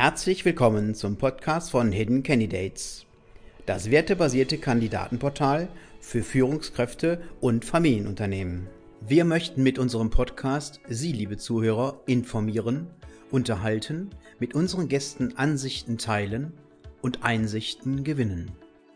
Herzlich willkommen zum Podcast von Hidden Candidates, das wertebasierte Kandidatenportal für Führungskräfte und Familienunternehmen. Wir möchten mit unserem Podcast Sie, liebe Zuhörer, informieren, unterhalten, mit unseren Gästen Ansichten teilen und Einsichten gewinnen.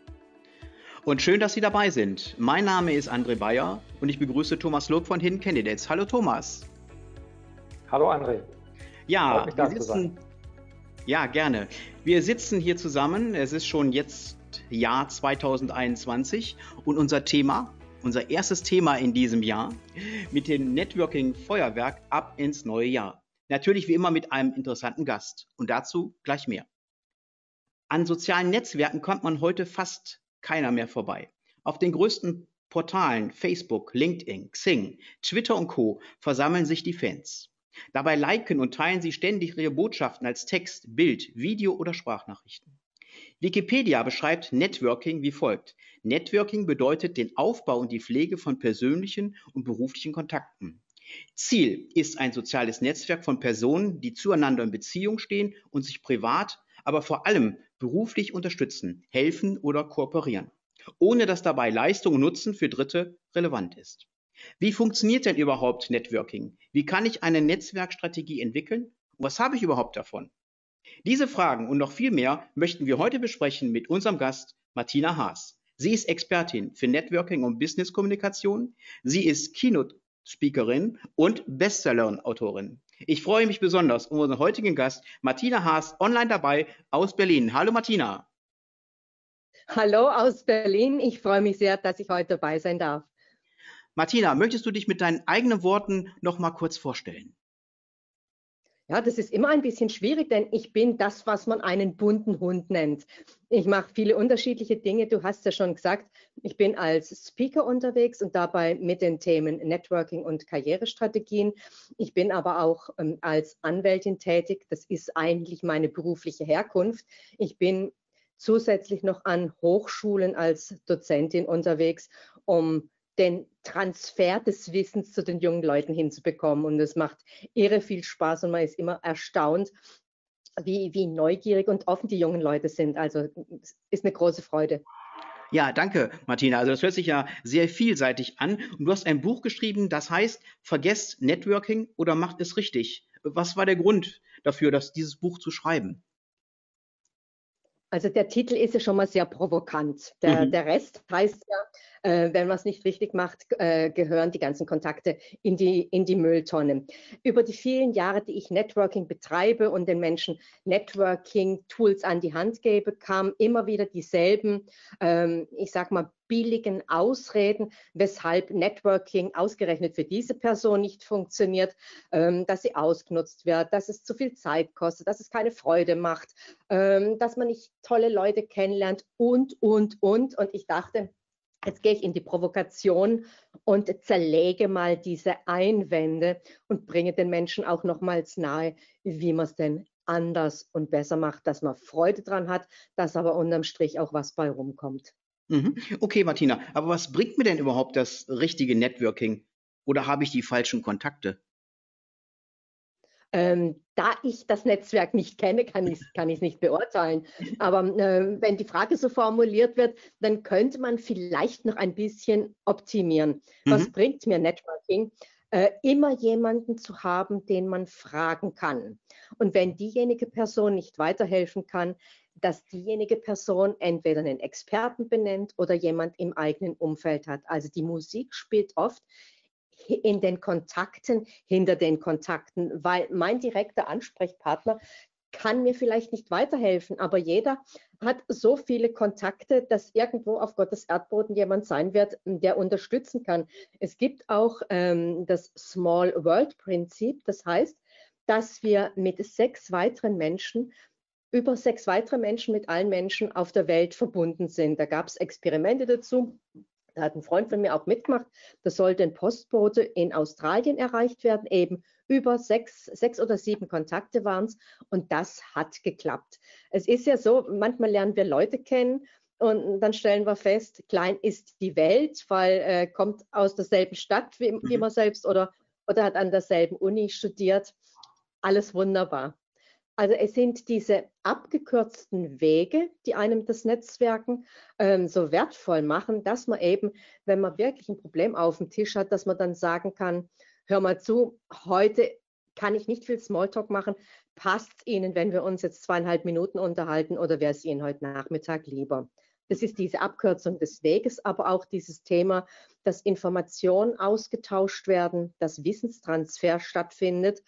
Und schön, dass Sie dabei sind. Mein Name ist André Bayer und ich begrüße Thomas Lob von Hidden Candidates. Hallo Thomas. Hallo André. Ja, freut mich, da zu sein. Ja, gerne. Wir sitzen hier zusammen. Es ist schon jetzt Jahr 2021 und unser erstes Thema in diesem Jahr mit dem Networking-Feuerwerk ab ins neue Jahr. Natürlich wie immer mit einem interessanten Gast und dazu gleich mehr. An sozialen Netzwerken kommt man heute fast keiner mehr vorbei. Auf den größten Portalen Facebook, LinkedIn, Xing, Twitter und Co. versammeln sich die Fans. Dabei liken und teilen sie ständig ihre Botschaften als Text, Bild, Video oder Sprachnachrichten. Wikipedia beschreibt Networking wie folgt. Networking bedeutet den Aufbau und die Pflege von persönlichen und beruflichen Kontakten. Ziel ist ein soziales Netzwerk von Personen, die zueinander in Beziehung stehen und sich privat, aber vor allem beruflich unterstützen, helfen oder kooperieren, ohne dass dabei Leistung und Nutzen für Dritte relevant ist. Wie funktioniert denn überhaupt Networking? Wie kann ich eine Netzwerkstrategie entwickeln? Und was habe ich überhaupt davon? Diese Fragen und noch viel mehr möchten wir heute besprechen mit unserem Gast Martina Haas. Sie ist Expertin für Networking und Business-Kommunikation. Sie ist Keynote-Speakerin und Bestseller-Autorin. Ich freue mich besonders um unseren heutigen Gast Martina Haas online dabei aus Berlin. Hallo Martina. Hallo aus Berlin. Ich freue mich sehr, dass ich heute dabei sein darf. Martina, möchtest du dich mit deinen eigenen Worten noch mal kurz vorstellen? Ja, das ist immer ein bisschen schwierig, denn ich bin das, was man einen bunten Hund nennt. Ich mache viele unterschiedliche Dinge. Du hast ja schon gesagt, ich bin als Speaker unterwegs und dabei mit den Themen Networking und Karrierestrategien. Ich bin aber auch als Anwältin tätig. Das ist eigentlich meine berufliche Herkunft. Ich bin zusätzlich noch an Hochschulen als Dozentin unterwegs, um den Transfer des Wissens zu den jungen Leuten hinzubekommen. Und es macht irre viel Spaß und man ist immer erstaunt, wie neugierig und offen die jungen Leute sind. Also es ist eine große Freude. Ja, danke, Martina. Also das hört sich ja sehr vielseitig an. Und du hast ein Buch geschrieben, das heißt, vergesst Networking oder macht es richtig. Was war der Grund dafür, dieses Buch zu schreiben? Also der Titel ist ja schon mal sehr provokant. Der Rest heißt ja, wenn man es nicht richtig macht, gehören die ganzen Kontakte in die Mülltonne. Über die vielen Jahre, die ich Networking betreibe und den Menschen Networking-Tools an die Hand gebe, kamen immer wieder dieselben, ich sag mal, billigen Ausreden, weshalb Networking ausgerechnet für diese Person nicht funktioniert, dass sie ausgenutzt wird, dass es zu viel Zeit kostet, dass es keine Freude macht, dass man nicht tolle Leute kennenlernt und. Und ich dachte, jetzt gehe ich in die Provokation und zerlege mal diese Einwände und bringe den Menschen auch nochmals nahe, wie man es denn anders und besser macht, dass man Freude dran hat, dass aber unterm Strich auch was bei rumkommt. Okay, Martina, aber was bringt mir denn überhaupt das richtige Networking? Oder habe ich die falschen Kontakte? Da ich das Netzwerk nicht kenne, kann ich es nicht beurteilen. Aber wenn die Frage so formuliert wird, dann könnte man vielleicht noch ein bisschen optimieren. Was bringt mir Networking? Immer jemanden zu haben, den man fragen kann. Und wenn diejenige Person nicht weiterhelfen kann, dass diejenige Person entweder einen Experten benennt oder jemand im eigenen Umfeld hat. Also die Musik spielt oft in den Kontakten, hinter den Kontakten, weil mein direkter Ansprechpartner kann mir vielleicht nicht weiterhelfen, aber jeder hat so viele Kontakte, dass irgendwo auf Gottes Erdboden jemand sein wird, der unterstützen kann. Es gibt auch das Small World Prinzip, das heißt, dass wir mit 6 weiteren Menschen über 6 weitere Menschen mit allen Menschen auf der Welt verbunden sind. Da gab es Experimente dazu. Da hat ein Freund von mir auch mitgemacht. Da sollte ein Postbote in Australien erreicht werden, eben über 6 oder 7 Kontakte waren es und das hat geklappt. Es ist ja so, manchmal lernen wir Leute kennen und dann stellen wir fest, klein ist die Welt, weil kommt aus derselben Stadt wie man selbst oder hat an derselben Uni studiert. Alles wunderbar. Also es sind diese abgekürzten Wege, die einem das Netzwerken so wertvoll machen, dass man eben, wenn man wirklich ein Problem auf dem Tisch hat, dass man dann sagen kann, hör mal zu, heute kann ich nicht viel Smalltalk machen. Passt es Ihnen, wenn wir uns jetzt 2,5 Minuten unterhalten oder wäre es Ihnen heute Nachmittag lieber? Das ist diese Abkürzung des Weges, aber auch dieses Thema, dass Informationen ausgetauscht werden, dass Wissenstransfer stattfindet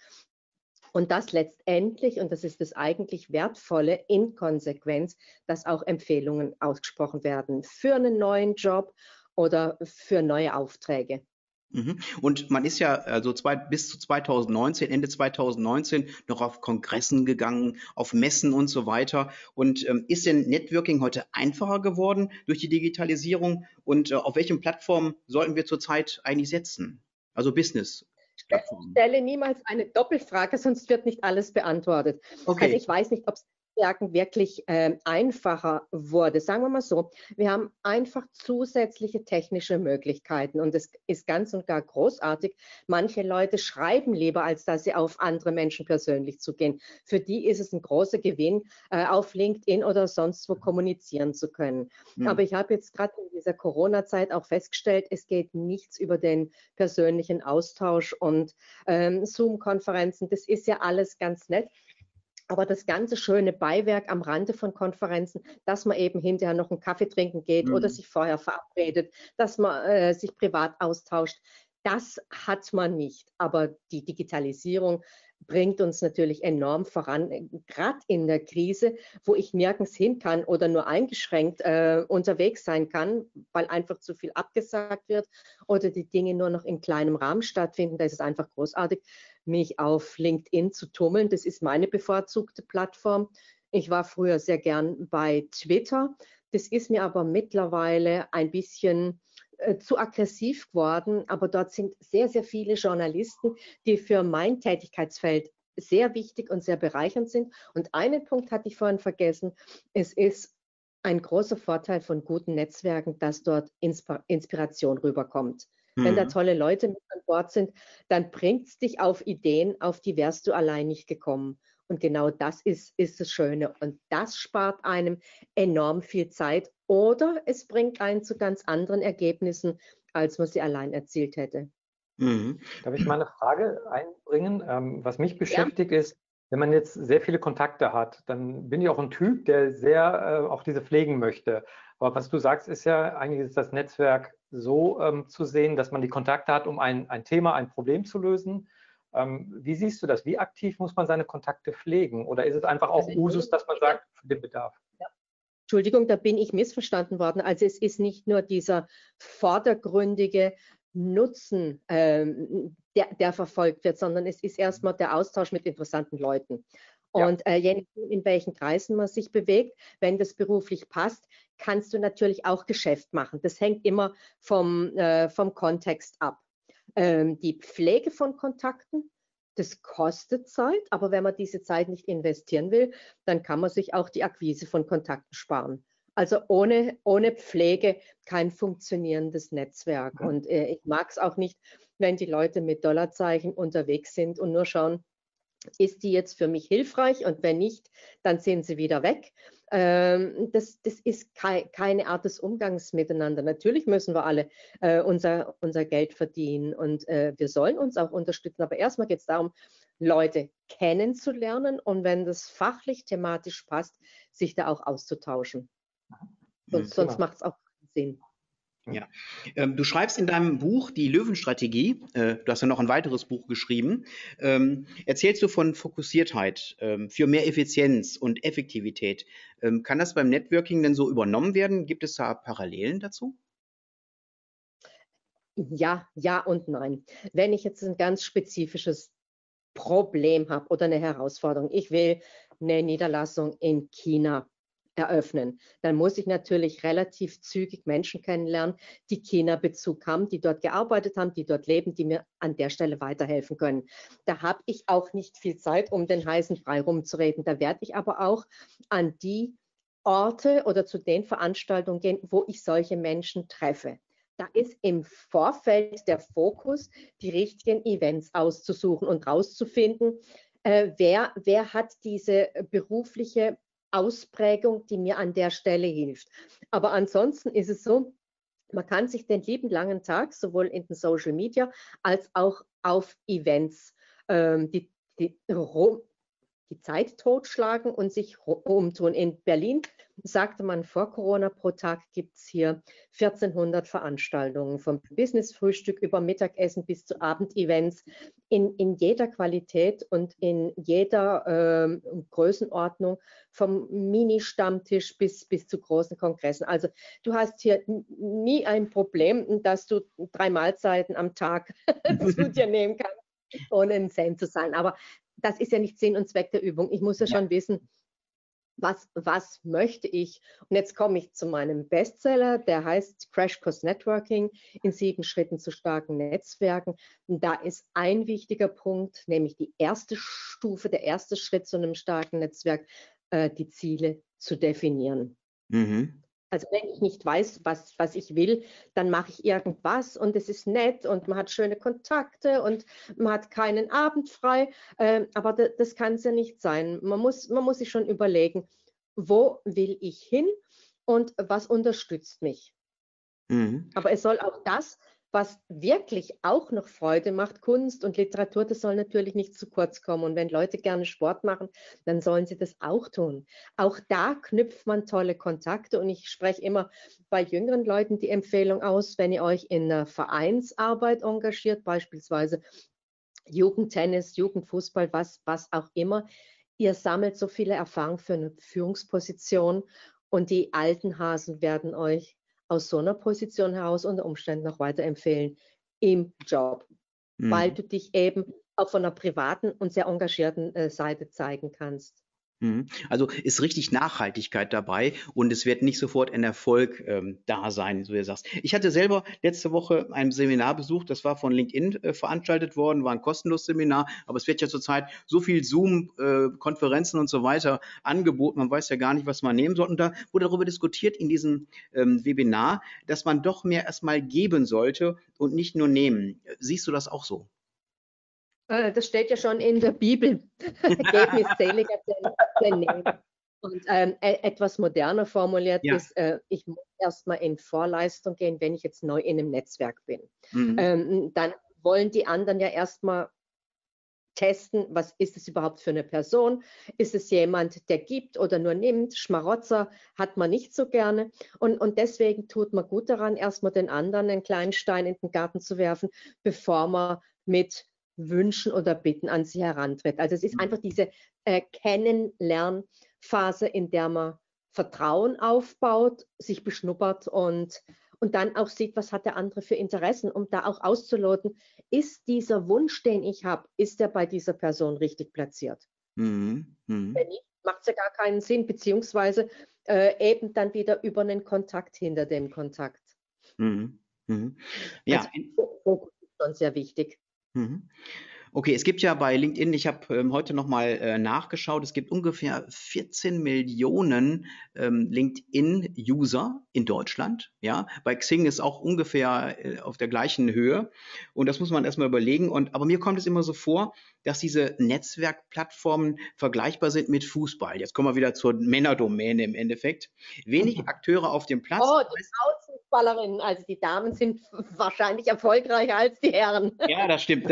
und das letztendlich, und das ist das eigentlich Wertvolle in Konsequenz, dass auch Empfehlungen ausgesprochen werden für einen neuen Job oder für neue Aufträge. Mhm. Und man ist ja also bis zu 2019, Ende 2019 noch auf Kongressen gegangen, auf Messen und so weiter. Und ist denn Networking heute einfacher geworden durch die Digitalisierung? Und auf welchen Plattformen sollten wir zurzeit eigentlich setzen? Also Business-Plattformen. Stelle niemals eine Doppelfrage, sonst wird nicht alles beantwortet. Also Okay. ich weiß nicht, ob es wirklich einfacher wurde. Sagen wir mal so, wir haben einfach zusätzliche technische Möglichkeiten und es ist ganz und gar großartig. Manche Leute schreiben lieber, als dass sie auf andere Menschen persönlich zugehen. Für die ist es ein großer Gewinn, auf LinkedIn oder sonst wo kommunizieren zu können. Aber Hm. ich habe jetzt gerade in dieser Corona-Zeit auch festgestellt, es geht nichts über den persönlichen Austausch und Zoom-Konferenzen. Das ist ja alles ganz nett. Aber das ganze schöne Beiwerk am Rande von Konferenzen, dass man eben hinterher noch einen Kaffee trinken geht oder Hm. sich vorher verabredet, dass man sich privat austauscht, das hat man nicht. Aber die Digitalisierung bringt uns natürlich enorm voran, gerade in der Krise, wo ich nirgends hin kann oder nur eingeschränkt unterwegs sein kann, weil einfach zu viel abgesagt wird oder die Dinge nur noch in kleinem Rahmen stattfinden. Da ist es einfach großartig, mich auf LinkedIn zu tummeln. Das ist meine bevorzugte Plattform. Ich war früher sehr gern bei Twitter. Das ist mir aber mittlerweile ein bisschen zu aggressiv geworden. Aber dort sind sehr, sehr viele Journalisten, die für mein Tätigkeitsfeld sehr wichtig und sehr bereichernd sind. Und einen Punkt hatte ich vorhin vergessen. Es ist ein großer Vorteil von guten Netzwerken, dass dort Inspiration rüberkommt. Wenn da Hm. tolle Leute mit an Bord sind, dann bringt es dich auf Ideen, auf die wärst du allein nicht gekommen. Und genau das ist das Schöne. Und das spart einem enorm viel Zeit oder es bringt einen zu ganz anderen Ergebnissen, als man sie allein erzielt hätte. Mhm. Darf ich mal eine Frage einbringen? Was mich Ja, beschäftigt ist, wenn man jetzt sehr viele Kontakte hat, dann bin ich auch ein Typ, der sehr auch diese pflegen möchte. Aber was du sagst, ist ja eigentlich ist das Netzwerk so zu sehen, dass man die Kontakte hat, um ein Thema, ein Problem zu lösen. Wie siehst du das? Wie aktiv muss man seine Kontakte pflegen? Oder ist es einfach auch also Usus, dass man sagt, für den Bedarf? Entschuldigung, da bin ich missverstanden worden. Also es ist nicht nur dieser vordergründige Nutzen, der verfolgt wird, sondern es ist erstmal der Austausch mit interessanten Leuten. Ja. Und je nachdem, in welchen Kreisen man sich bewegt, wenn das beruflich passt, kannst du natürlich auch Geschäft machen. Das hängt immer vom Kontext ab. Die Pflege von Kontakten, das kostet Zeit, aber wenn man diese Zeit nicht investieren will, dann kann man sich auch die Akquise von Kontakten sparen. Also ohne Pflege kein funktionierendes Netzwerk. Und ich mag es auch nicht, wenn die Leute mit Dollarzeichen unterwegs sind und nur schauen, ist die jetzt für mich hilfreich und wenn nicht, dann sind sie wieder weg. Das ist keine Art des Umgangs miteinander. Natürlich müssen wir alle unser Geld verdienen und wir sollen uns auch unterstützen. Aber erstmal geht es darum, Leute kennenzulernen und wenn das fachlich, thematisch passt, sich da auch auszutauschen. Sonst Prima. macht es auch keinen Sinn. Ja. Du schreibst in deinem Buch die Löwenstrategie, du hast ja noch ein weiteres Buch geschrieben, erzählst du von Fokussiertheit für mehr Effizienz und Effektivität. Kann das beim Networking denn so übernommen werden? Gibt es da Parallelen dazu? Ja, ja und nein. Wenn ich jetzt ein ganz spezifisches Problem habe oder eine Herausforderung, ich will eine Niederlassung in China eröffnen, dann muss ich natürlich relativ zügig Menschen kennenlernen, die China-Bezug haben, die dort gearbeitet haben, die dort leben, die mir an der Stelle weiterhelfen können. Da habe ich auch nicht viel Zeit, um den heißen Brei rumzureden. Da werde ich aber auch an die Orte oder zu den Veranstaltungen gehen, wo ich solche Menschen treffe. Da ist im Vorfeld der Fokus, die richtigen Events auszusuchen und rauszufinden, wer hat diese berufliche Ausprägung, die mir an der Stelle hilft. Aber ansonsten ist es so, man kann sich den lieben langen Tag sowohl in den Social Media als auch auf Events die, die Zeit totschlagen und sich umtun. In Berlin sagte man vor Corona, pro Tag gibt es hier 1400 Veranstaltungen, vom Business-Frühstück über Mittagessen bis zu Abendevents in jeder Qualität und in jeder Größenordnung, vom Mini-Stammtisch bis zu großen Kongressen. Also du hast hier nie ein Problem, dass du 3 Mahlzeiten am Tag zu dir nehmen kannst, ohne ein Cent zu sein. Aber das ist ja nicht Sinn und Zweck der Übung. Ich muss ja schon wissen, was möchte ich? Und jetzt komme ich zu meinem Bestseller, der heißt Crash Course Networking in 7 Schritten zu starken Netzwerken. Und da ist ein wichtiger Punkt, nämlich die erste Stufe, der erste Schritt zu einem starken Netzwerk, die Ziele zu definieren. Mhm. Also wenn ich nicht weiß, was ich will, dann mache ich irgendwas und es ist nett und man hat schöne Kontakte und man hat keinen Abend frei. Aber das kann es ja nicht sein. Man muss sich schon überlegen, wo will ich hin und was unterstützt mich. Mhm. Aber es soll auch das, was wirklich auch noch Freude macht, Kunst und Literatur, das soll natürlich nicht zu kurz kommen. Und wenn Leute gerne Sport machen, dann sollen sie das auch tun. Auch da knüpft man tolle Kontakte. Und ich spreche immer bei jüngeren Leuten die Empfehlung aus, wenn ihr euch in einer Vereinsarbeit engagiert, beispielsweise Jugendtennis, Jugendfußball, was auch immer, ihr sammelt so viele Erfahrungen für eine Führungsposition und die alten Hasen werden euch aus so einer Position heraus unter Umständen noch weiterempfehlen im Job, weil du dich eben auch von einer privaten und sehr engagierten Seite zeigen kannst. Also ist richtig Nachhaltigkeit dabei und es wird nicht sofort ein Erfolg da sein, so wie du sagst. Ich hatte selber letzte Woche ein Seminar besucht, das war von LinkedIn veranstaltet worden, war ein kostenloses Seminar, aber es wird ja zurzeit so viel Zoom-Konferenzen und so weiter angeboten, man weiß ja gar nicht, was man nehmen soll. Und da wurde darüber diskutiert in diesem Webinar, dass man doch mehr erstmal geben sollte und nicht nur nehmen. Siehst du das auch so? Das steht ja schon in der Bibel. Geben ist seliger denn nehmen. Und etwas moderner formuliert ist, ich muss erstmal in Vorleistung gehen, wenn ich jetzt neu in einem Netzwerk bin. Dann wollen die anderen ja erstmal testen, was ist es überhaupt für eine Person? Ist es jemand, der gibt oder nur nimmt? Schmarotzer hat man nicht so gerne. Und deswegen tut man gut daran, erstmal den anderen einen kleinen Stein in den Garten zu werfen, bevor man mit Wünschen oder Bitten an sie herantritt. Also es ist einfach diese Kennenlernphase, in der man Vertrauen aufbaut, sich beschnuppert und dann auch sieht, was hat der andere für Interessen, um da auch auszuloten, ist dieser Wunsch, den ich habe, ist der bei dieser Person richtig platziert? Wenn nicht, macht es ja gar keinen Sinn, beziehungsweise eben dann wieder über einen Kontakt hinter dem Kontakt. Ja, also, Fokus ist schon sehr wichtig. Okay, es gibt ja bei LinkedIn, ich habe heute nochmal nachgeschaut, es gibt ungefähr 14 Millionen LinkedIn-User in Deutschland. Ja, bei Xing ist auch ungefähr auf der gleichen Höhe und das muss man erstmal überlegen. Aber mir kommt es immer so vor, dass diese Netzwerkplattformen vergleichbar sind mit Fußball. Jetzt kommen wir wieder zur Männerdomäne im Endeffekt. Wenig Akteure auf dem Platz. Oh, die Frauenfußballerinnen, also die Damen sind wahrscheinlich erfolgreicher als die Herren. Ja, das stimmt.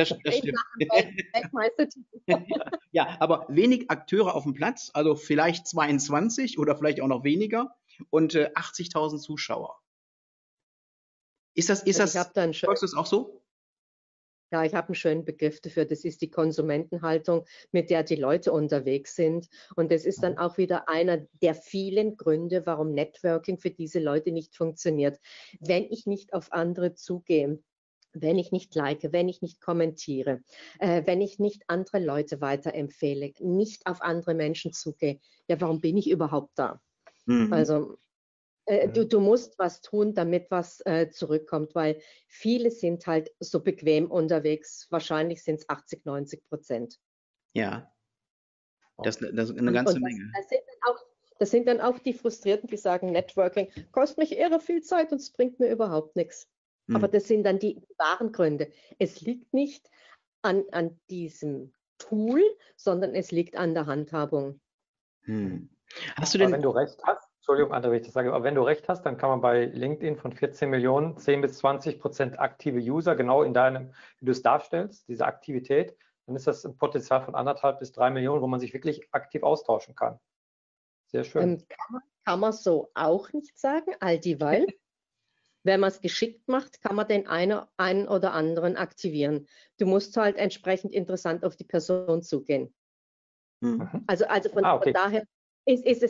Ja, aber wenig Akteure auf dem Platz, also vielleicht 22 oder vielleicht auch noch weniger und 80.000 Zuschauer. Folgst du das auch so? Ja, ich habe einen schönen Begriff dafür. Das ist die Konsumentenhaltung, mit der die Leute unterwegs sind. Und das ist dann auch wieder einer der vielen Gründe, warum Networking für diese Leute nicht funktioniert. Wenn ich nicht auf andere zugehe, wenn ich nicht like, wenn ich nicht kommentiere, wenn ich nicht andere Leute weiterempfehle, nicht auf andere Menschen zugehe, ja, warum bin ich überhaupt da? Also du musst was tun, damit was zurückkommt, weil viele sind halt so bequem unterwegs. Wahrscheinlich sind es 80-90%. Ja, das ist eine ganze Menge. Das sind dann auch die Frustrierten, die sagen, Networking kostet mich irre viel Zeit und es bringt mir überhaupt nichts. Aber das sind dann die wahren Gründe. Es liegt nicht an diesem Tool, sondern es liegt an der Handhabung. Hast du Aber denn... wenn du recht hast, Entschuldigung, André, wenn ich das sage, aber wenn du recht hast, dann kann man bei LinkedIn von 14 Millionen 10-20% aktive User, genau in deinem, wie du es darstellst, diese Aktivität, dann ist das ein Potenzial von 1,5 bis 3 Millionen, wo man sich wirklich aktiv austauschen kann. Sehr schön. Kann man so auch nicht sagen, all dieweil, wenn man es geschickt macht, kann man den einen oder anderen aktivieren. Du musst halt entsprechend interessant auf die Person zugehen. Also von Okay. daher ist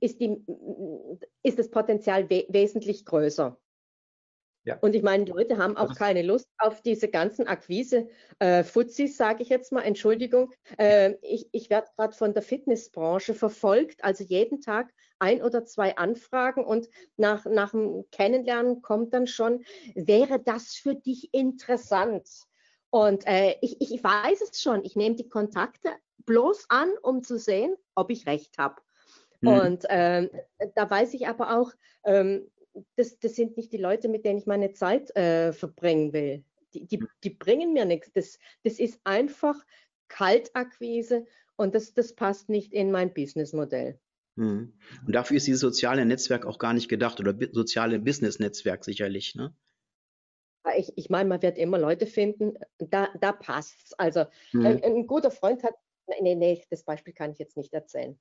das Potenzial wesentlich größer. Ja. Und ich meine, die Leute haben auch keine Lust auf diese ganzen Akquise-Fuzis, sage ich jetzt mal, Entschuldigung. Ich werde gerade von der Fitnessbranche verfolgt, also jeden Tag 1 oder 2 Anfragen und nach dem Kennenlernen kommt dann schon, wäre das für dich interessant? Und ich weiß es schon, ich nehme die Kontakte bloß an, um zu sehen, ob ich recht habe. Und da weiß ich aber auch, das sind nicht die Leute, mit denen ich meine Zeit verbringen will. Die bringen mir nichts. Das ist einfach Kaltakquise und das passt nicht in mein Businessmodell. Und dafür ist dieses soziale Netzwerk auch gar nicht gedacht oder soziale Business-Netzwerk sicherlich, ne? Ich meine, man wird immer Leute finden, da passt es. Also ein guter Freund hat, nee, das Beispiel kann ich jetzt nicht erzählen.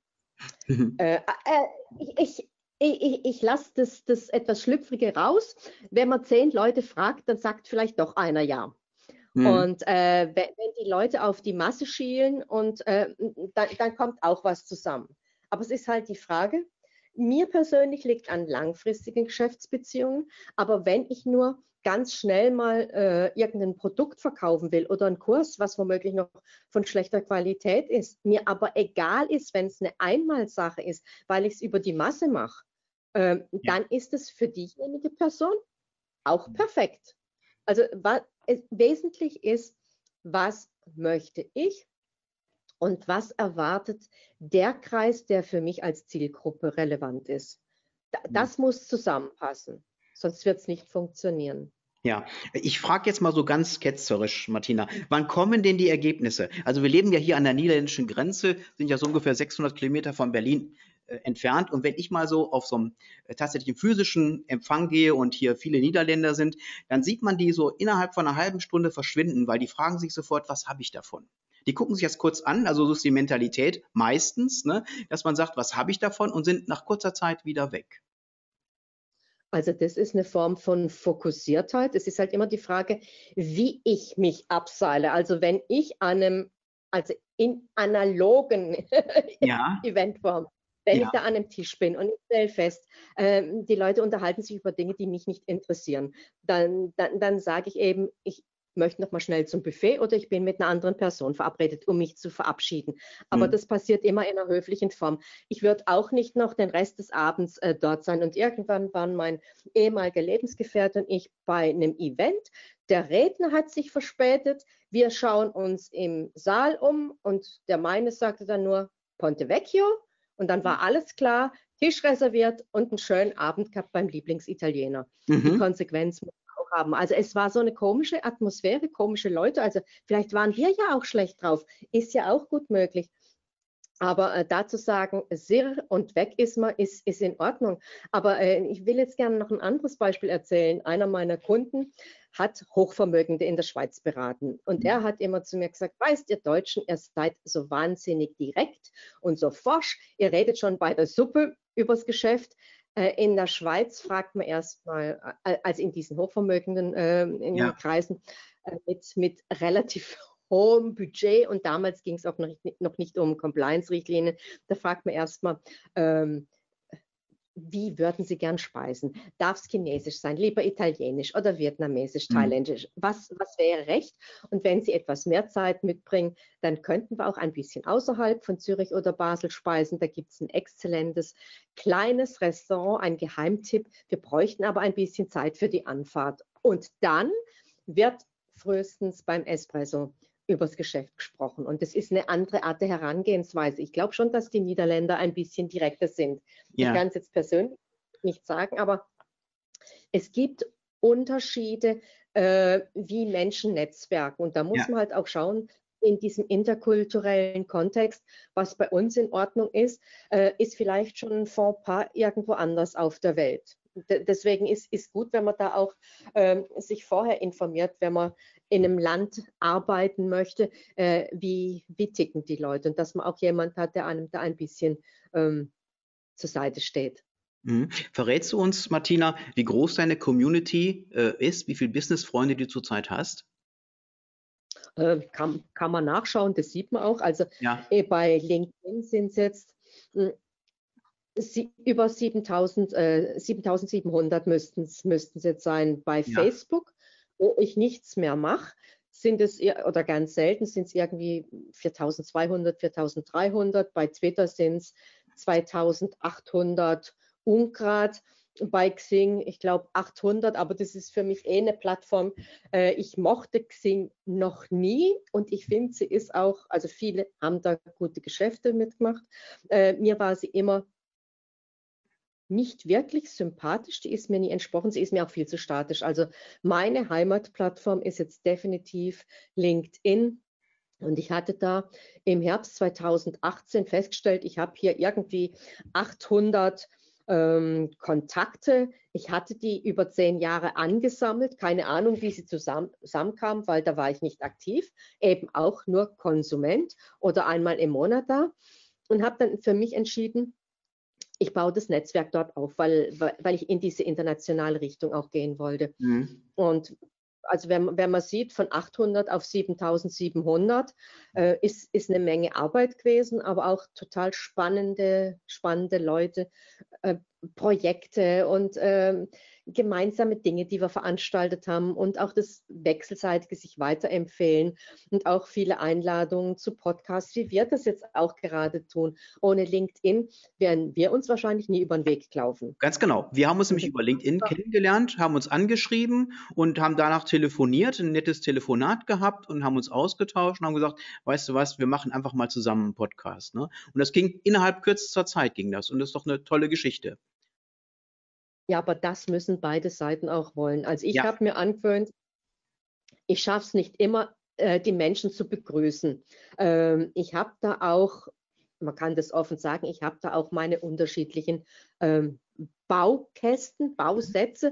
Ich lasse das etwas Schlüpfrige raus. Wenn man 10 Leute fragt, dann sagt vielleicht doch einer ja. Und wenn die Leute auf die Masse schielen und dann kommt auch was zusammen. Aber es ist halt die Frage, mir persönlich liegt an langfristigen Geschäftsbeziehungen, aber wenn ich nur ganz schnell mal irgendein Produkt verkaufen will oder einen Kurs, was womöglich noch von schlechter Qualität ist, mir aber egal ist, wenn es eine Einmalsache ist, weil ich es über die Masse mache, dann ist es für diejenige Person auch perfekt. Also wesentlich ist, was möchte ich und was erwartet der Kreis, der für mich als Zielgruppe relevant ist. Das muss zusammenpassen, sonst wird es nicht funktionieren. Ja, ich frage jetzt mal so ganz ketzerisch, Martina, wann kommen denn die Ergebnisse? Also wir leben ja hier an der niederländischen Grenze, sind ja so ungefähr 600 Kilometer von Berlin entfernt. Und wenn ich mal so auf so einem tatsächlich physischen Empfang gehe und hier viele Niederländer sind, dann sieht man die so innerhalb von einer halben Stunde verschwinden, weil die fragen sich sofort, was habe ich davon? Die gucken sich das kurz an, also so ist die Mentalität meistens, ne, dass man sagt, was habe ich davon und sind nach kurzer Zeit wieder weg. Also das ist eine Form von Fokussiertheit. Es ist halt immer die Frage, wie ich mich abseile. Also wenn ich also in analogen Eventform, wenn ich da an einem Tisch bin und ich stelle fest, die Leute unterhalten sich über Dinge, die mich nicht interessieren, dann sage ich eben, ich möchte noch mal schnell zum Buffet oder ich bin mit einer anderen Person verabredet, um mich zu verabschieden. Aber das passiert immer in einer höflichen Form. Ich würde auch nicht noch den Rest des Abends dort sein. Und irgendwann waren mein ehemaliger Lebensgefährte und ich bei einem Event. Der Redner hat sich verspätet. Wir schauen uns im Saal um und der meine sagte dann nur Ponte Vecchio. Und dann war alles klar, Tisch reserviert und einen schönen Abend gehabt beim Lieblingsitaliener. Die Konsequenz muss auch haben. Also es war so eine komische Atmosphäre, komische Leute. Also vielleicht waren wir ja auch schlecht drauf. Ist ja auch gut möglich. Aber dazu sagen, sirr und weg ist man, ist in Ordnung. Aber ich will jetzt gerne noch ein anderes Beispiel erzählen. Einer meiner Kunden hat Hochvermögende in der Schweiz beraten. Und er hat immer zu mir gesagt, weißt ihr Deutschen, ihr seid so wahnsinnig direkt und so forsch. Ihr redet schon bei der Suppe übers Geschäft. In der Schweiz fragt man erstmal, also in diesen Hochvermögenden in Kreisen, mit relativ hohem Budget und damals ging es auch noch nicht um Compliance-Richtlinien. Da fragt man erstmal, wie würden Sie gern speisen? Darf es chinesisch sein, lieber italienisch oder vietnamesisch, thailändisch? Was wäre recht? Und wenn Sie etwas mehr Zeit mitbringen, dann könnten wir auch ein bisschen außerhalb von Zürich oder Basel speisen. Da gibt es ein exzellentes kleines Restaurant, ein Geheimtipp. Wir bräuchten aber ein bisschen Zeit für die Anfahrt. Und dann wird frühestens beim Espresso übers Geschäft gesprochen. Und das ist eine andere Art der Herangehensweise. Ich glaube schon, dass die Niederländer ein bisschen direkter sind. Ja. Ich kann es jetzt persönlich nicht sagen, aber es gibt Unterschiede, wie Menschen netzwerken. Und da muss man halt auch schauen, in diesem interkulturellen Kontext, was bei uns in Ordnung ist vielleicht schon vor ein paar irgendwo anders auf der Welt. Deswegen ist gut, wenn man da auch sich vorher informiert, wenn man in einem Land arbeiten möchte, wie ticken die Leute und dass man auch jemand hat, der einem da ein bisschen zur Seite steht. Verrätst du uns, Martina, wie groß deine Community ist, wie viele Business-Freunde du zurzeit hast? Kann man nachschauen, das sieht man auch. Also Ja. bei LinkedIn sind es jetzt über 7700 müssten es jetzt sein. Bei Ja. Facebook, wo ich nichts mehr mache, sind es, oder ganz selten, sind es irgendwie 4200, 4300. Bei Twitter sind es 2800 Ungrad. Bei Xing, ich glaube 800, aber das ist für mich eine Plattform. Ich mochte Xing noch nie und ich finde, sie ist auch, also viele haben da gute Geschäfte mitgemacht. Mir war sie immer nicht wirklich sympathisch, die ist mir nie entsprochen, sie ist mir auch viel zu statisch. Also meine Heimatplattform ist jetzt definitiv LinkedIn. Und ich hatte da im Herbst 2018 festgestellt, ich habe hier irgendwie 800 Kontakte. Ich hatte die über 10 Jahre angesammelt. Keine Ahnung, wie sie zusammenkamen, weil da war ich nicht aktiv. Eben auch nur Konsument oder einmal im Monat da. Und habe dann für mich entschieden, ich baue das Netzwerk dort auf, weil ich in diese internationale Richtung auch gehen wollte. Und also wenn man sieht, von 800 auf 7700 ist eine Menge Arbeit gewesen, aber auch total spannende Leute, Projekte und gemeinsame Dinge, die wir veranstaltet haben und auch das wechselseitige sich weiterempfehlen und auch viele Einladungen zu Podcasts, wie wir das jetzt auch gerade tun. Ohne LinkedIn wären wir uns wahrscheinlich nie über den Weg laufen. Ganz genau. Wir haben uns nämlich über LinkedIn kennengelernt, haben uns angeschrieben und haben danach telefoniert, ein nettes Telefonat gehabt und haben uns ausgetauscht und haben gesagt, weißt du was, wir machen einfach mal zusammen einen Podcast. Ne? Und das ging innerhalb kürzester Zeit ging das und das ist doch eine tolle Geschichte. Ja, aber das müssen beide Seiten auch wollen. Also ich Ja. habe mir angewöhnt, ich schaffe es nicht immer, die Menschen zu begrüßen. Ich habe da auch, man kann das offen sagen, ich habe da auch meine unterschiedlichen Baukästen, Bausätze,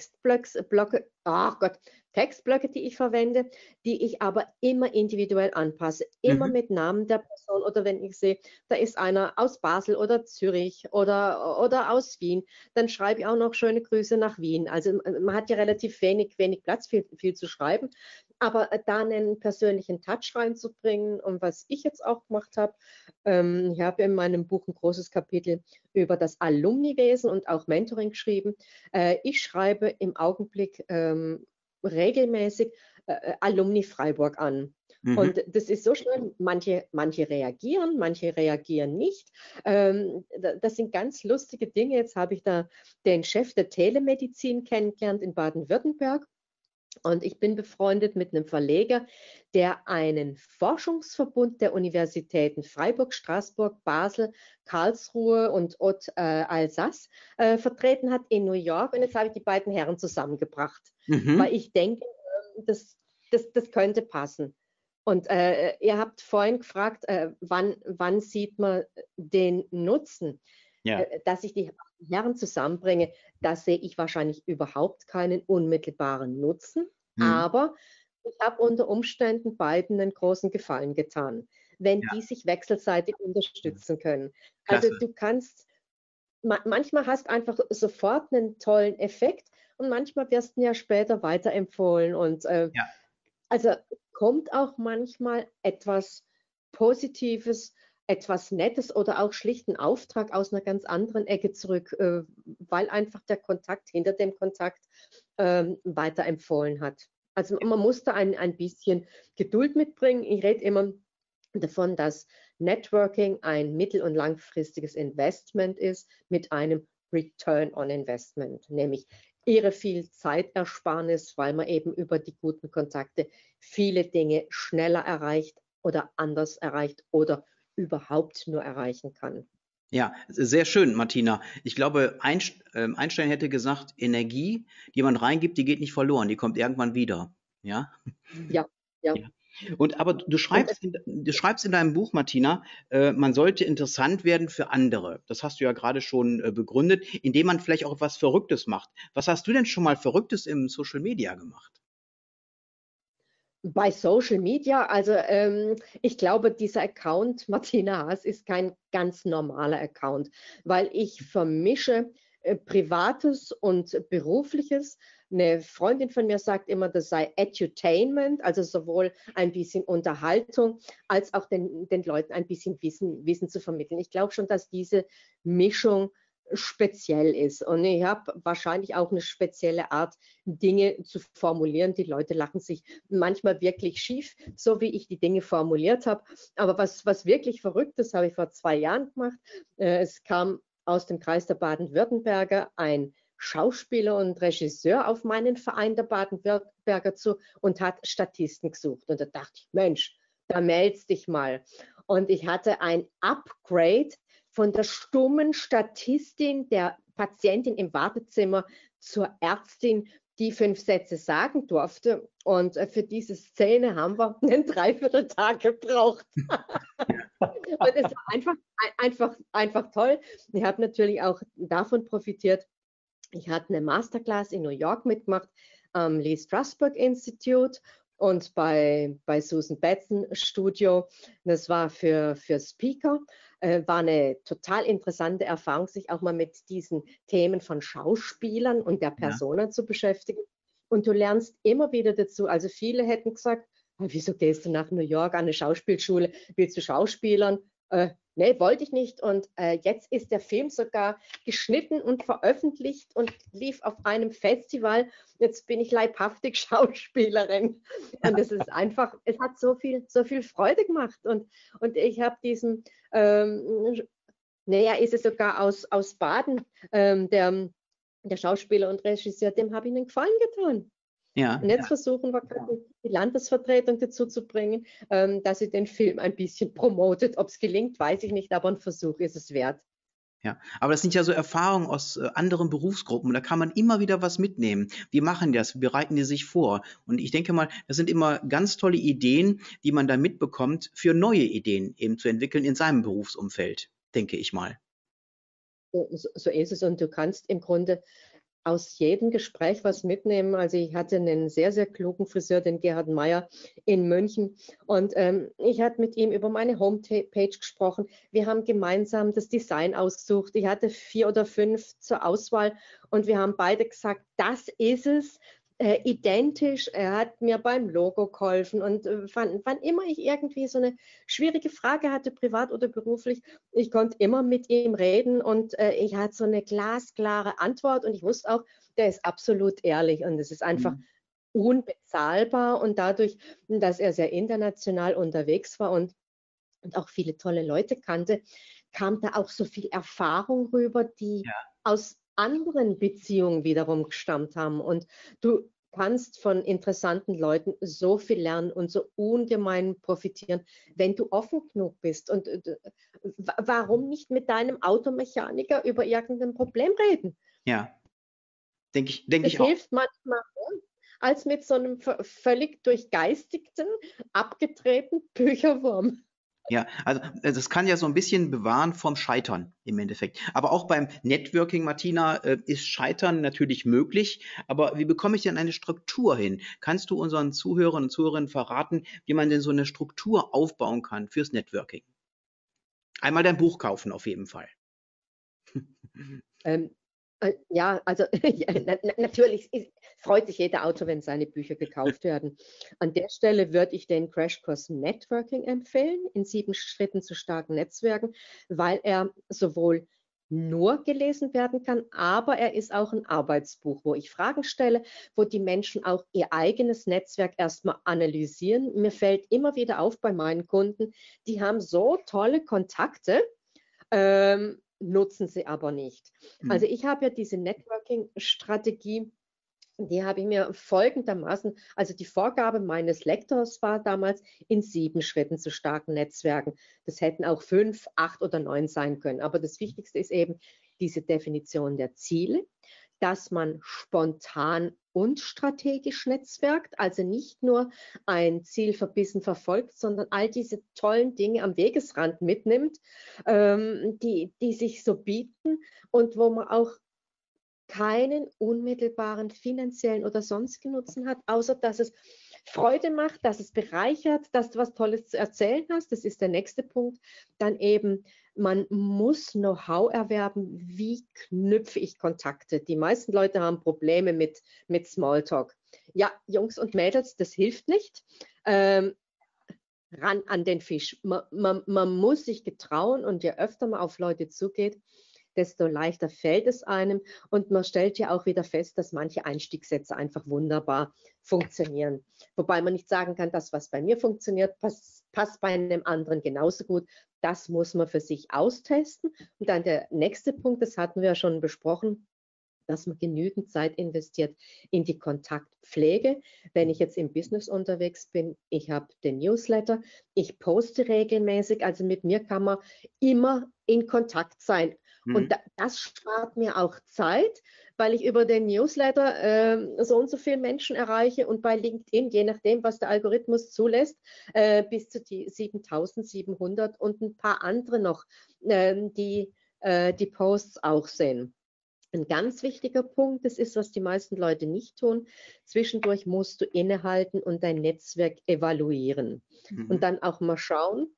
Textblöcke, die ich verwende, die ich aber immer individuell anpasse, immer mit Namen der Person oder wenn ich sehe, da ist einer aus Basel oder Zürich oder aus Wien, dann schreibe ich auch noch schöne Grüße nach Wien. Also man hat ja relativ wenig Platz, viel zu schreiben, aber da einen persönlichen Touch reinzubringen und was ich jetzt auch gemacht habe, ich habe in meinem Buch ein großes Kapitel über das Alumniwesen und auch Mentoring geschrieben. Ich schreibe im Augenblick regelmäßig Alumni Freiburg an. Und das ist so schön, manche reagieren nicht. Das sind ganz lustige Dinge. Jetzt habe ich da den Chef der Telemedizin kennengelernt in Baden-Württemberg. Und ich bin befreundet mit einem Verleger, der einen Forschungsverbund der Universitäten Freiburg, Straßburg, Basel, Karlsruhe und Haute-Alsace vertreten hat in New York. Und jetzt habe ich die beiden Herren zusammengebracht, weil ich denke, das könnte passen. Und ihr habt vorhin gefragt, wann sieht man den Nutzen? Ja. Dass ich die Herren zusammenbringe, da sehe ich wahrscheinlich überhaupt keinen unmittelbaren Nutzen, aber ich habe unter Umständen beiden einen großen Gefallen getan, wenn die sich wechselseitig unterstützen können. Klasse. Also du kannst, manchmal hast einfach sofort einen tollen Effekt und manchmal wirst du ja später weiterempfohlen und also kommt auch manchmal etwas Positives, etwas Nettes oder auch schlicht ein Auftrag aus einer ganz anderen Ecke zurück, weil einfach der Kontakt hinter dem Kontakt weiterempfohlen hat. Also man muss da ein bisschen Geduld mitbringen. Ich rede immer davon, dass Networking ein mittel- und langfristiges Investment ist mit einem Return on Investment, nämlich ihre viel Zeitersparnis, weil man eben über die guten Kontakte viele Dinge schneller erreicht oder anders erreicht oder überhaupt nur erreichen kann. Ja, sehr schön, Martina. Ich glaube, Einstein hätte gesagt, Energie, die man reingibt, die geht nicht verloren, die kommt irgendwann wieder. Ja? Ja. Ja. Aber Und du schreibst in deinem Buch, Martina, man sollte interessant werden für andere. Das hast du ja gerade schon begründet, indem man vielleicht auch etwas Verrücktes macht. Was hast du denn schon mal Verrücktes im Social Media gemacht? bei Social Media, also ich glaube, dieser Account Martina Haas ist kein ganz normaler Account, weil ich vermische Privates und Berufliches. Eine Freundin von mir sagt immer, das sei Edutainment, also sowohl ein bisschen Unterhaltung, als auch den Leuten ein bisschen Wissen zu vermitteln. Ich glaube schon, dass diese Mischung speziell ist. Und ich habe wahrscheinlich auch eine spezielle Art, Dinge zu formulieren. Die Leute lachen sich manchmal wirklich schief, so wie ich die Dinge formuliert habe. Aber was wirklich Verrücktes habe ich vor 2 Jahren gemacht. Es kam aus dem Kreis der Baden-Württemberger ein Schauspieler und Regisseur auf meinen Verein der Baden-Württemberger zu und hat Statisten gesucht. Und da dachte ich, Mensch, da meldest dich mal. Und ich hatte ein Upgrade von der stummen Statistin der Patientin im Wartezimmer zur Ärztin, die 5 Sätze sagen durfte. Und für diese Szene haben wir einen Dreivierteltag gebraucht. Und es war einfach toll. Ich habe natürlich auch davon profitiert. Ich hatte eine Masterclass in New York mitgemacht am Lee Strasberg Institute und bei Susan Batson Studio. Das war für Speaker. War eine total interessante Erfahrung, sich auch mal mit diesen Themen von Schauspielern und der Ja. Persona zu beschäftigen. Und du lernst immer wieder dazu. Also viele hätten gesagt, wieso gehst du nach New York an eine Schauspielschule? Willst du Schauspielern? Nee, wollte ich nicht. Und jetzt ist der Film sogar geschnitten und veröffentlicht und lief auf einem Festival. Jetzt bin ich leibhaftig Schauspielerin. Und es ist einfach, es hat so viel Freude gemacht. Und ich habe diesen, naja, ist es sogar aus Baden, der Schauspieler und Regisseur, dem habe ich einen Gefallen getan. Ja, Und jetzt versuchen wir gerade die Landesvertretung dazu zu bringen, dass sie den Film ein bisschen promotet. Ob es gelingt, weiß ich nicht, aber ein Versuch ist es wert. ja. Aber das sind ja so Erfahrungen aus anderen Berufsgruppen und da kann man immer wieder was mitnehmen. Wir machen das, wir bereiten die sich vor. Und ich denke mal, das sind immer ganz tolle Ideen, die man da mitbekommt, für neue Ideen eben zu entwickeln in seinem Berufsumfeld, denke ich mal. So ist es. Und du kannst im Grunde aus jedem Gespräch was mitnehmen. Also ich hatte einen sehr, sehr klugen Friseur, den Gerhard Meyer in München. Und ich hatte mit ihm über meine Homepage gesprochen. Wir haben gemeinsam das Design ausgesucht. Ich hatte 4 oder 5 zur Auswahl und wir haben beide gesagt, das ist es. Identisch, er hat mir beim Logo geholfen und wann immer ich irgendwie so eine schwierige Frage hatte, privat oder beruflich, ich konnte immer mit ihm reden und ich hatte so eine glasklare Antwort und ich wusste auch, der ist absolut ehrlich und es ist einfach Mhm. unbezahlbar und dadurch, dass er sehr international unterwegs war und auch viele tolle Leute kannte, kam da auch so viel Erfahrung rüber, die Ja. aus anderen Beziehungen wiederum gestammt haben. Und du kannst von interessanten Leuten so viel lernen und so ungemein profitieren, wenn du offen genug bist. Und warum nicht mit deinem Automechaniker über irgendein Problem reden? Ja, denke Das ich auch. hilft manchmal mehr, als mit so einem völlig durchgeistigten, abgedrehten Bücherwurm. Ja, also das kann ja so ein bisschen bewahren vom Scheitern im Endeffekt. Aber auch beim Networking, Martina, ist Scheitern natürlich möglich. Aber wie bekomme ich denn eine Struktur hin? Kannst du unseren Zuhörern und Zuhörerinnen verraten, wie man denn so eine Struktur aufbauen kann fürs Networking? Einmal dein Buch kaufen auf jeden Fall. Ähm, ja, also ja, natürlich freut sich jeder Autor, wenn seine Bücher gekauft werden. An der Stelle würde ich den Crashkurs Networking empfehlen, in 7 Schritten zu starken Netzwerken, weil er sowohl nur gelesen werden kann, aber er ist auch ein Arbeitsbuch, wo ich Fragen stelle, wo die Menschen auch ihr eigenes Netzwerk erstmal analysieren. Mir fällt immer wieder auf bei meinen Kunden, die haben so tolle Kontakte, nutzen sie aber nicht. Hm. Also ich habe ja diese Networking-Strategie, die habe ich mir folgendermaßen, also die Vorgabe meines Lektors war damals, in 7 Schritten zu starken Netzwerken. Das hätten auch 5, 8 oder 9 sein können. Aber das Wichtigste ist eben diese Definition der Ziele, dass man spontan und strategisch netzwerkt, also nicht nur ein Ziel verbissen verfolgt, sondern all diese tollen Dinge am Wegesrand mitnimmt, die sich so bieten und wo man auch keinen unmittelbaren finanziellen oder sonstigen Nutzen hat, außer dass es Freude macht, dass es bereichert, dass du was Tolles zu erzählen hast. Das ist der nächste Punkt. Dann eben, man muss Know-how erwerben. Wie knüpfe ich Kontakte? Die meisten Leute haben Probleme mit Smalltalk. Ja, Jungs und Mädels, das hilft nicht. Ran an den Fisch. Man muss sich getrauen, und je öfter man auf Leute zugeht, desto leichter fällt es einem, und man stellt ja auch wieder fest, dass manche Einstiegssätze einfach wunderbar funktionieren. Wobei man nicht sagen kann, das, was bei mir funktioniert, passt bei einem anderen genauso gut. Das muss man für sich austesten. Und dann der nächste Punkt, das hatten wir ja schon besprochen, dass man genügend Zeit investiert in die Kontaktpflege. Wenn ich jetzt im Business unterwegs bin, ich habe den Newsletter, ich poste regelmäßig, also mit mir kann man immer in Kontakt sein. Und das spart mir auch Zeit, weil ich über den Newsletter so und so viele Menschen erreiche, und bei LinkedIn, je nachdem, was der Algorithmus zulässt, bis zu die 7700 und ein paar andere noch, die Posts auch sehen. Ein ganz wichtiger Punkt, das ist, was die meisten Leute nicht tun: zwischendurch musst du innehalten und dein Netzwerk evaluieren. Und dann auch mal schauen,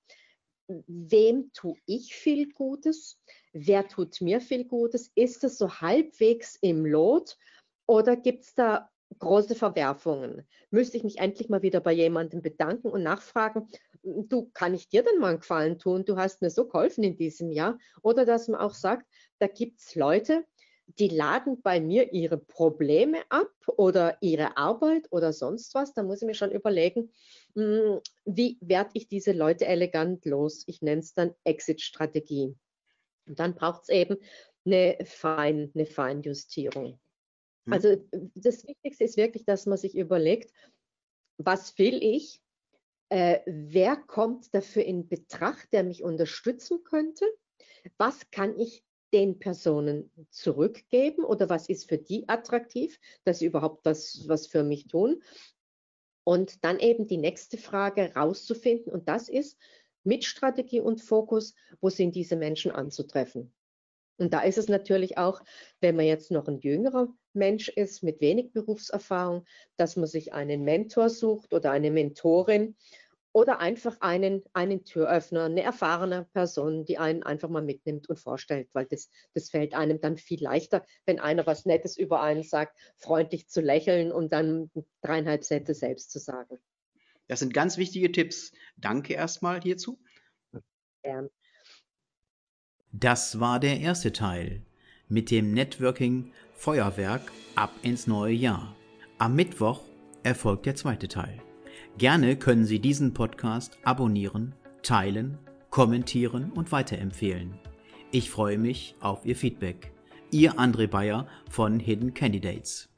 wem tue ich viel Gutes, wer tut mir viel Gutes, ist es so halbwegs im Lot oder gibt es da große Verwerfungen? Müsste ich mich endlich mal wieder bei jemandem bedanken und nachfragen, du, kann ich dir denn mal einen Gefallen tun, du hast mir so geholfen in diesem Jahr? Oder dass man auch sagt, da gibt es Leute, die laden bei mir ihre Probleme ab oder ihre Arbeit oder sonst was. Da muss ich mir schon überlegen, wie werde ich diese Leute elegant los? Ich nenne es dann Exit-Strategie. Und dann braucht es eben eine Feinjustierung. Also das Wichtigste ist wirklich, dass man sich überlegt, was will ich? Wer kommt dafür in Betracht, der mich unterstützen könnte? Was kann ich den Personen zurückgeben oder was ist für die attraktiv, dass sie überhaupt was für mich tun? Und dann eben die nächste Frage rauszufinden, und das ist mit Strategie und Fokus, wo sind diese Menschen anzutreffen? Und da ist es natürlich auch, wenn man jetzt noch ein jüngerer Mensch ist mit wenig Berufserfahrung, dass man sich einen Mentor sucht oder eine Mentorin oder einfach einen Türöffner, eine erfahrene Person, die einen einfach mal mitnimmt und vorstellt, weil das fällt einem dann viel leichter, wenn einer was Nettes über einen sagt, freundlich zu lächeln und dann 3,5 Sätze selbst zu sagen. Das sind ganz wichtige Tipps. Danke erstmal hierzu. Gern. Das war der erste Teil mit dem Networking Feuerwerk ab ins neue Jahr. Am Mittwoch erfolgt der zweite Teil. Gerne können Sie diesen Podcast abonnieren, teilen, kommentieren und weiterempfehlen. Ich freue mich auf Ihr Feedback. Ihr André Bayer von Hidden Candidates.